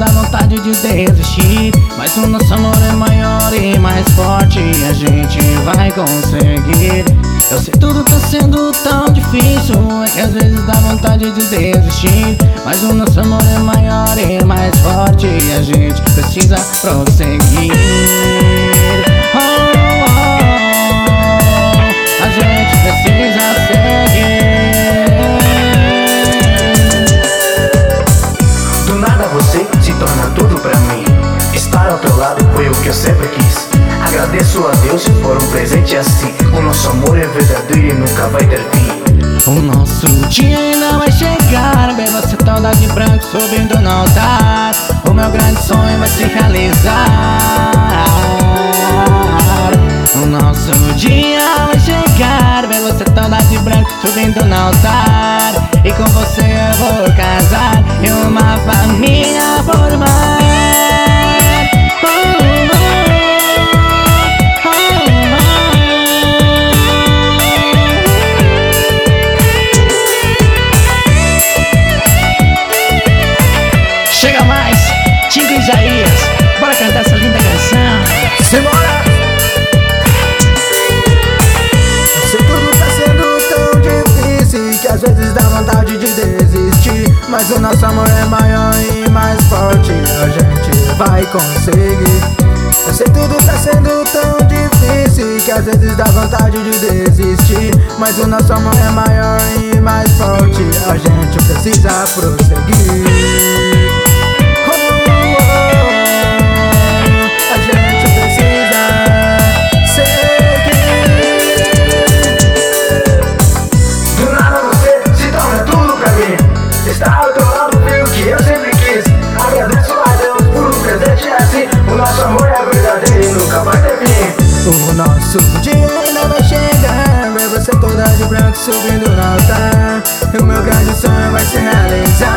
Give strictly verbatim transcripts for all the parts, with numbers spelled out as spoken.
dá vontade de desistir, mas o nosso amor é maior e mais forte, e a gente vai conseguir. Eu sei tudo tá sendo tão difícil, é que às vezes dá vontade de desistir, mas o nosso amor é maior e mais forte, e a gente precisa prosseguir. Oh, oh, oh, a gente precisa seguir. Do nada você se torna tudo pra mim. Estar ao teu lado foi o que eu sempre quis. Agradeço a Deus por um presente assim. O nosso amor é verdadeiro e nunca vai ter fim. O nosso dia ainda vai chegar, ver você toda de branco subindo no altar. O meu grande sonho vai se realizar. O nosso dia vai chegar, ver você toda de branco subindo no altar. E com você eu vou casar e uma família formar. Chega mais, Tico Isaías, bora cantar essa linda canção. Simbora! Eu sei tudo tá sendo tão difícil que às vezes dá vontade de desistir, mas o nosso amor é maior e mais forte, a gente vai conseguir. Eu sei tudo tá sendo tão difícil que às vezes dá vontade de desistir, mas o nosso amor é maior e mais forte, a gente precisa prosseguir. O nosso amor é verdadeiro e nunca vai ter fim. O nosso dia ainda vai chegar, ver você toda de branco subindo no altar. E o meu grande sonho vai se realizar.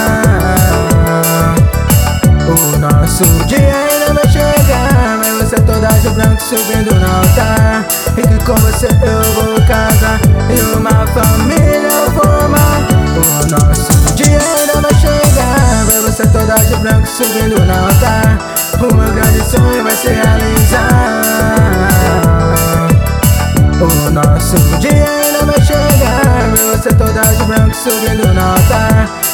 O nosso dia ainda vai chegar, ver você toda de branco subindo no altar. E que com você eu vou casar e uma família formar. O nosso dia ainda vai chegar, ver você toda de branco subindo no altar. O meu grande sonho vai se realizar. O nosso dia ainda vai chegar, ver você toda de branco subindo no altar.